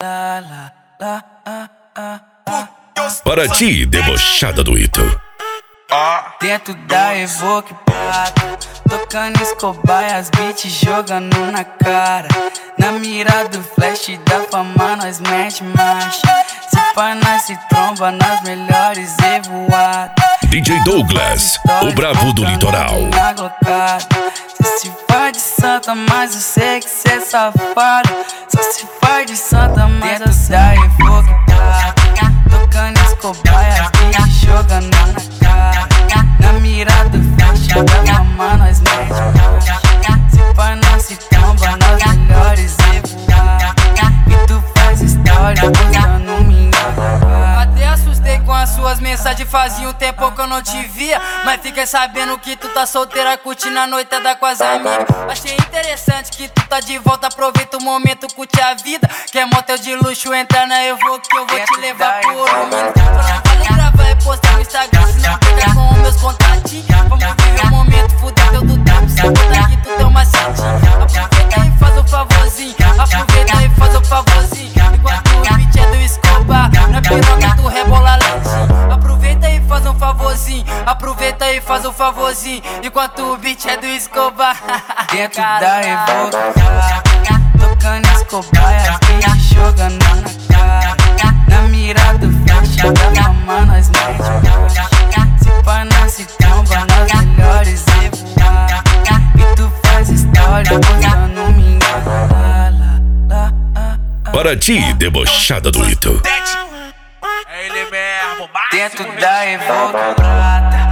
Para ti, debochada do Ito. Dentro da Evoque Prata, tocando Escobar e as beats jogando na cara. Na mira do flash da fama nós mete marcha. Se pá nós se tromba nas melhores evoadas. DJ Douglas, o brabo do litoral. Cê se faz de santa, mas eu sei que cê é safado. Só se faz de santa, mas eu sei da Evoque Prata, tocando Escobar e as beats jogando na cara. Na mira do flash da fama nós mete marcha. Se pá nós se tromba nas melhores evoadas. E tu faz história usando minha cara. Até assustei com as suas mensagens, fazia um tempo que eu não te via. Mas fiquei sabendo que tu tá solteira, curtindo a noitada com as amigas. Achei interessante que tu tá de volta, aproveita o momento, curte a vida. Quer motel de luxo, entra na Evoque que eu vou te levar por um minuto. Só não vale gravar e postar no Instagram, se não pega com os meus contatinhos. Vamos viver o momento, fuder teu do tempo, se botar que tu tem uma setinha. Aproveita e faz um favorzinho, aproveita e faz um favorzinho. Enquanto o beat é do Escobar, na piroca tu rebola lentinho. Aproveita e faz um favorzinho, aproveita e faz um favorzinho. Enquanto o beat é do Escobar. Dentro da Evoque Prata, tocando Escobar e as beats jogando na cara. Na mira do flash da fama nós mete marcha. Se pá nós se tromba nas melhores evoadas. E tu faz história usando minha cara. Para ti, debochada do Ito. É ele mesmo, Dentro da Evoque Prata,